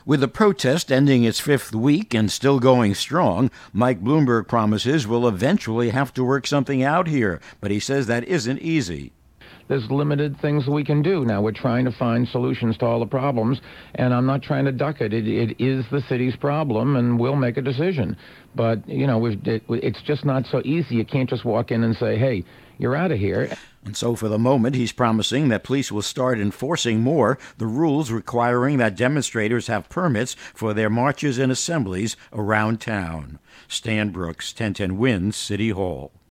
With the protest ending its fifth week and still going strong, Mike Bloomberg promises we'll eventually have to work something out here, but he says that isn't easy. There's limited things we can do. Now, we're trying to find solutions to all the problems, and I'm not trying to duck it. It is the city's problem, and we'll make a decision. But, it's just not so easy. You can't just walk in and say, hey, you're out of here. And so for the moment, he's promising that police will start enforcing more the rules requiring that demonstrators have permits for their marches and assemblies around town. Stan Brooks, 1010 Wins, City Hall.